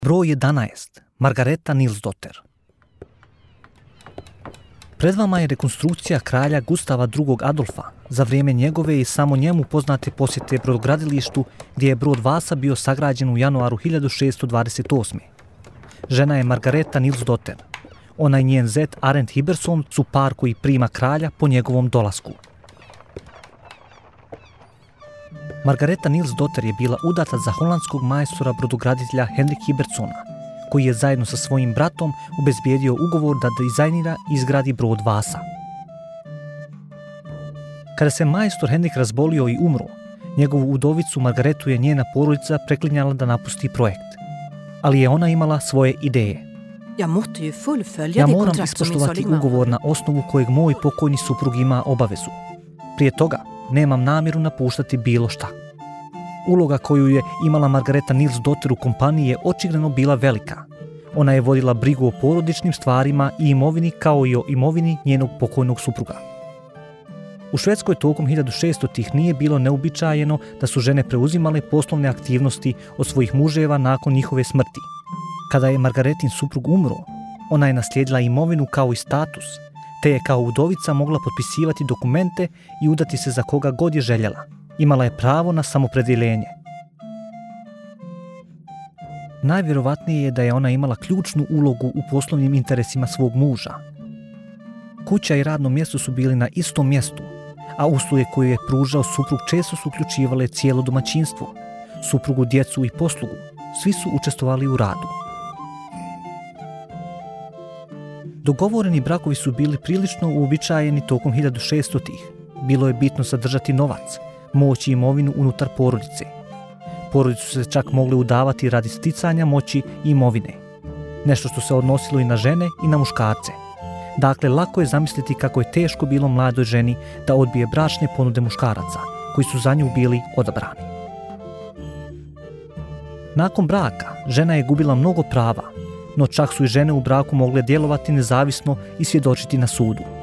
Broj 11. Margareta Nilsdotter. Pred vama je rekonstrukcija kralja Gustava II. Adolfa za vrijeme njegove i samo njemu poznate posjete brodogradilištu gdje je brod Vasa bio sagrađen u januaru 1628. Žena je Margareta Nilsdotter. Ona i njen zet Arent Hiberson su par koji prima kralja po njegovom dolasku. Margareta Nilsdotter je bila udata za holandskog majstora brodograditelja Henrik Hibertsona, koji je zajedno sa svojim bratom obezbijedio ugovor da dizajnira i izgradi brod Vasa. Kada se majstor Henrik razbolio i umro, njegovu udovicu Margaretu je njena porodica preklinjala da napusti projekt. Ali je ona imala svoje ideje. Ja moram ispoštovati ugovor na osnovu kojeg moj pokojni suprug ima obavezu. Prije toga nemam namjeru napuštati bilo šta. Uloga koju je imala Margareta Nilsdotter u kompaniji je očigledno bila velika. Ona je vodila brigu o porodičnim stvarima i imovini kao i o imovini njenog pokojnog supruga. U Švedskoj tokom 1600-ih nije bilo neuobičajeno da su žene preuzimale poslovne aktivnosti od svojih muževa nakon njihove smrti. Kada je Margaretin suprug umro, ona je naslijedila imovinu kao i status, te je kao udovica mogla potpisivati dokumente i udati se za koga god je željela. Imala je pravo na samopredjeljenje. Najvjerovatnije je da je ona imala ključnu ulogu u poslovnim interesima svog muža. Kuća i radno mjesto su bili na istom mjestu, a usluge koje je pružao suprug često su uključivale cijelo domaćinstvo, suprugu, djecu i poslugu. Svi su učestvovali u radu. Dogovoreni brakovi su bili prilično uobičajeni tokom 1600-ih. Bilo je bitno zadržati novac, moć i imovinu unutar porodice. Porodice su se čak mogle udavati radi sticanja moći i imovine. Nešto što se odnosilo i na žene i na muškarce. Dakle, lako je zamisliti kako je teško bilo mladoj ženi da odbije bračne ponude muškaraca, koji su za nju bili odabrani. Nakon braka, žena je gubila mnogo prava, no čak su i žene u braku mogle djelovati nezavisno i svjedočiti na sudu.